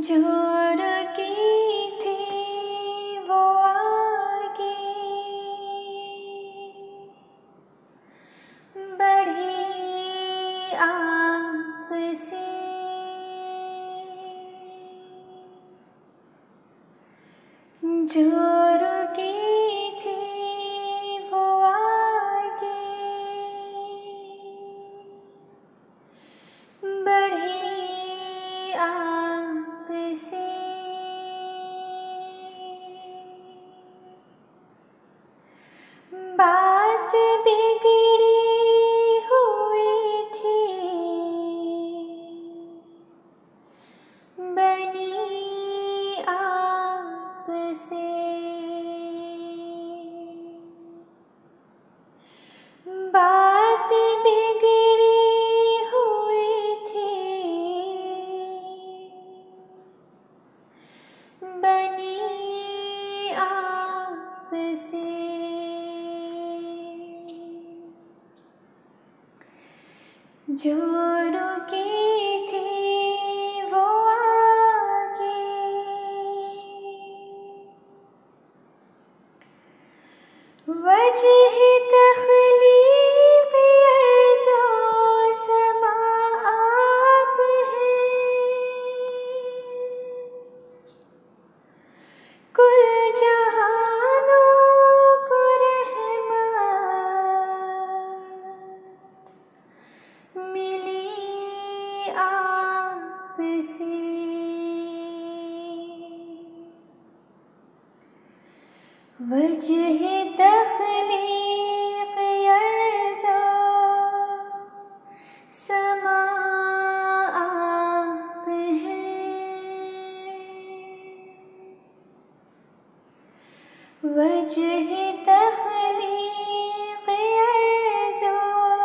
जो रुकी थी वो आगे बढ़ी आपसे, जो रुकी थी वो आगे बढ़ी आपसे। बात बिगड़ी हुई थी बनी आपसे, बात बिगड़ी हुई थी बनी आपसे। जो रुकी थी वो आगे वजह तख्लीक अर्ज़ो समा आप हैं, कुल जहानों को रहमत मिली आपसे। वजह तख्लीक अर्ज़ो समा आप हैं, वजह तख्लीक अर्ज़ो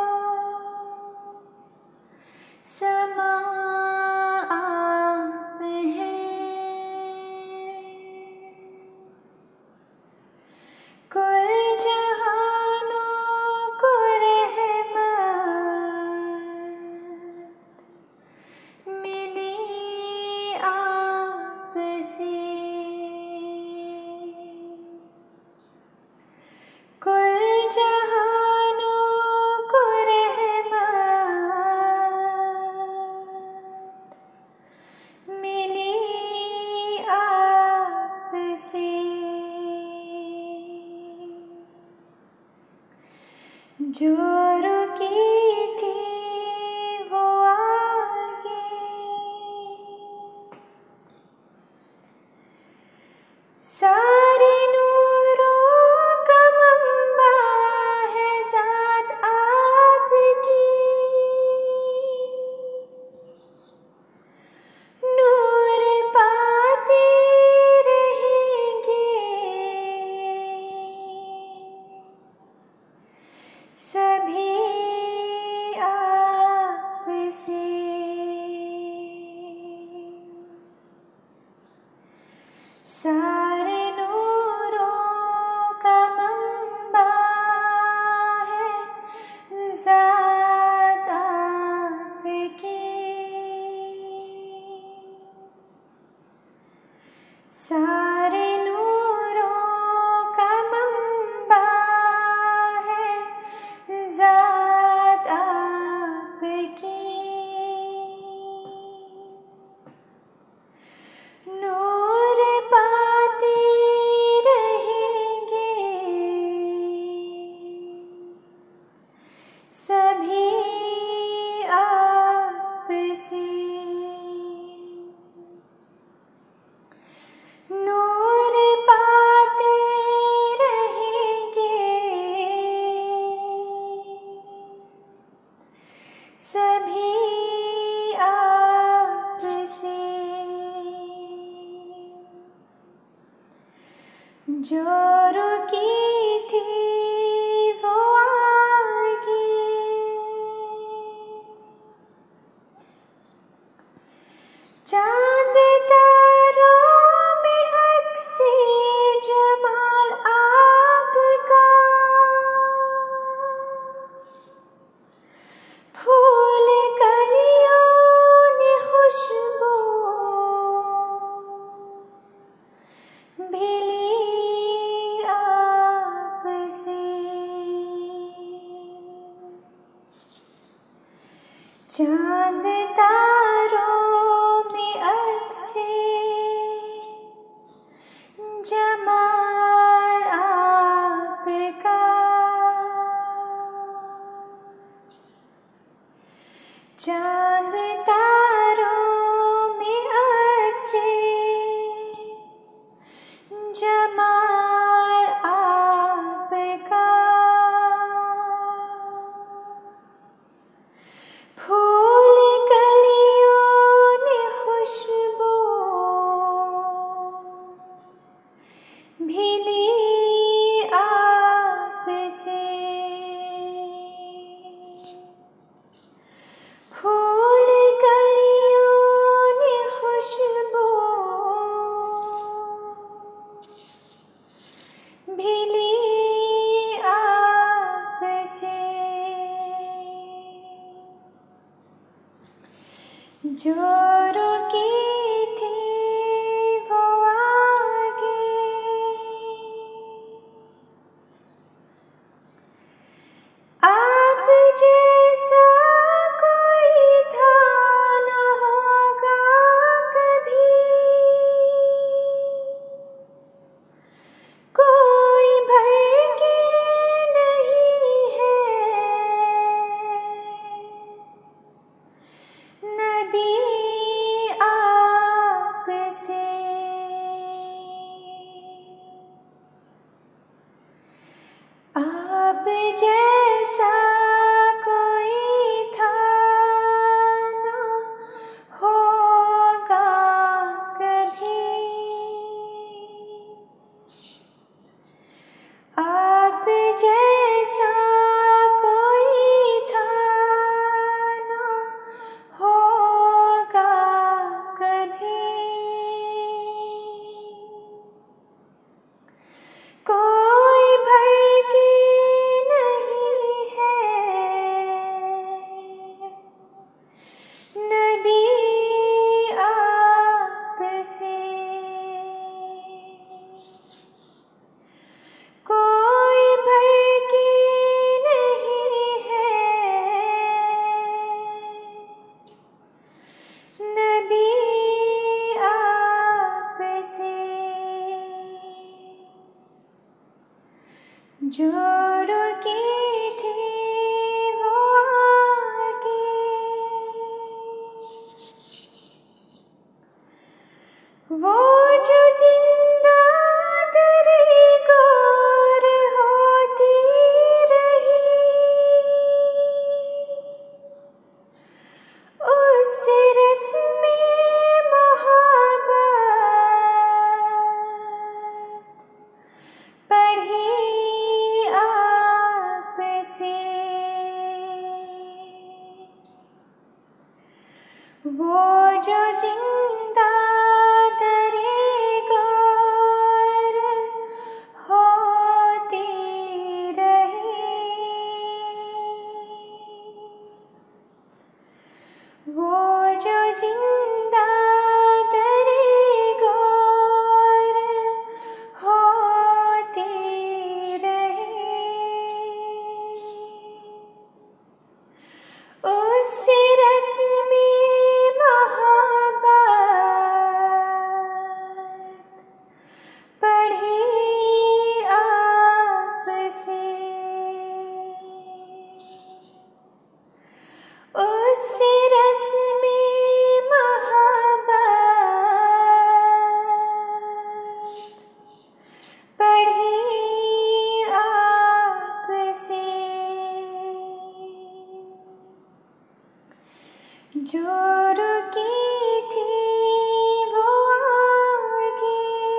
समा आप हैं, कुल जहानों को रहमत मिली आपसे। कुल जहानों को रहमत मिली आपसे। जो रुकी थी वो आगे सारे नूरों का मंबा है ज़ात आपकी, नूर पाते रहेंगे सभी आपसे। सारे नूरों का मंबा है ज़ात आपकी, सारे नूरों का मंबा है ज़ात आपकी, नूर पाते रहेंगे सभी आपसे। नूर पाते रहेंगे सभी आपसे। जो रुकी थी वो आगे चांद तारों में अक्से जमाल आपका, फूल कलियों ने खुशबू चांद तारों में अक्से जमाल आपका, चांद तारों में अक्से जमाल आपका, फूल कलियों ने खुशबू भी ली आपसे, फूल कलियों ने खुशबू भी ली आपसे, जो रुकी थी वो आगे, आप जैसा कोई था न होगा कभी, कोई भर के नहीं है नदी आपसे, आप जैसा कोई था न होगा कभी, आप जैसा कोई था न होगा कभी, कोई भर के नहीं है नबी आपसे, कोई भर के नहीं है नबी आपसे, जो रुकी थी वो आगे, वो जो जिंदा दरे गौर होती रही, उस रस्म मोहब्बत पढ़ी आपसे, वो जो जिंदा दरे गौर होती रही, वो जो जिंदा दरे गौर होती रही, उस रस्म मोहब्बत पढ़ी आपसे, उस रस्म मोहब्बत पढ़ी आपसे, जो रुकी थी वो आगे,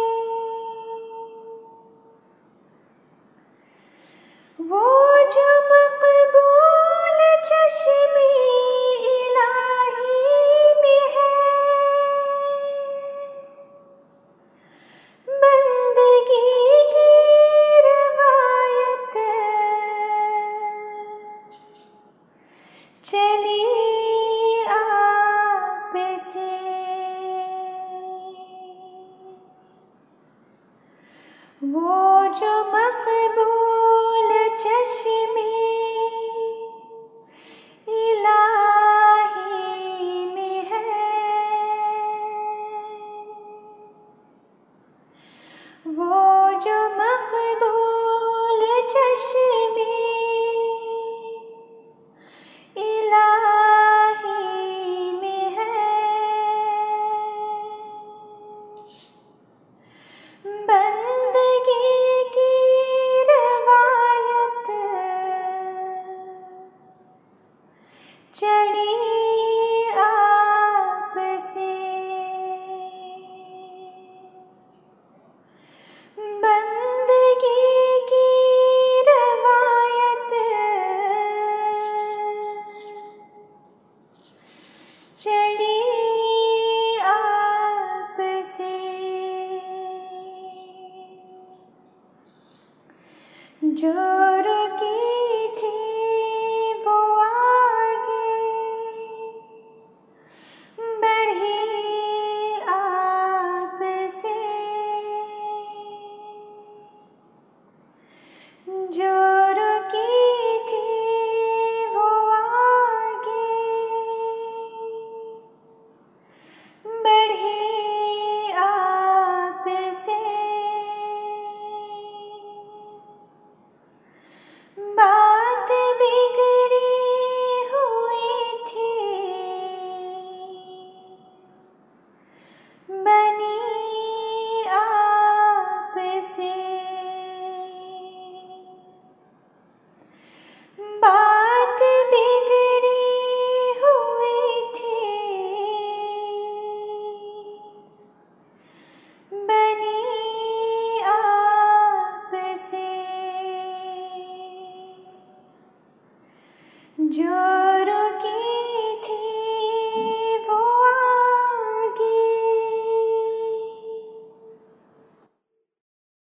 वो जो मकबूल चश्मे इलाही में है, बंदगी की रवायत चली आपसे, वो जो मकबूल चश्मे इलाही जो रुकी थी वो आगे बढ़ी आपसे, जो रुकी थी वो आगे बढ़ी आपसे। बात बिगड़ी हुई थी बनी आपसे, बात बिगड़ी हुई थी बनी आपसे, जो